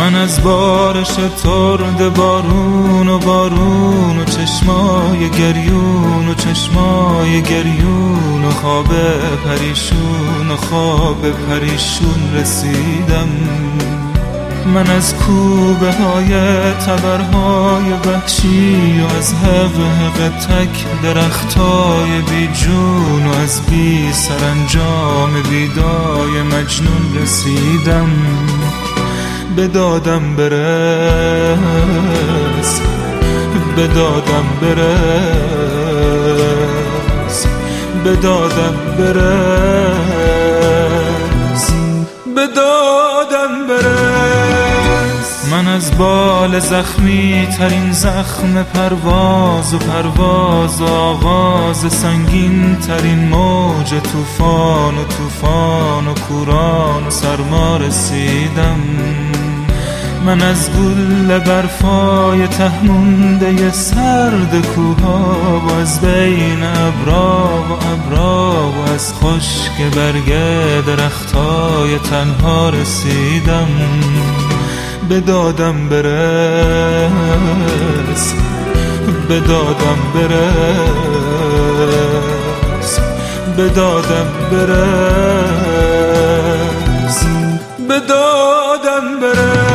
من از بارش ترد بارون و چشمای گریون و چشمای گریون و خواب پریشون رسیدم. من از کوبه های تبرهای وحشی و از حق تک درختای بی جون و از بی سرانجام بیدای مجنون رسیدم. به دادم برس، به دادم برس، به دادم برس، به دادم برس. من از بال زخمی ترین زخم پرواز و آغاز سنگین ترین موج طوفان و کوران و سرما رسیدم. من از گل برفای تهمونده سرد کوها و از بین ابرا و از خشک برگ درختای تنها رسیدم. به دادم برس، به دادم برس، به دادم برس، به دادم برس.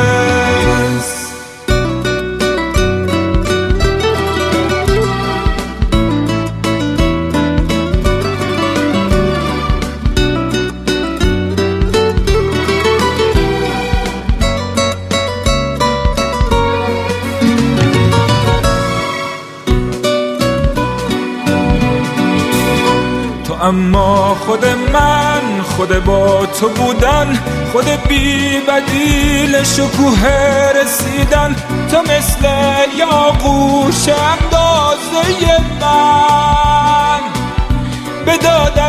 اما خود من، خود با تو بودن، خود بی بدیل شکوه رسیدن، تو مثل یاغوش اندازه من. به دادم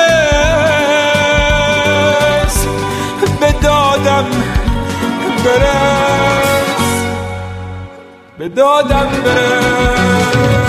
برس، به دادم برس، به دادم برس.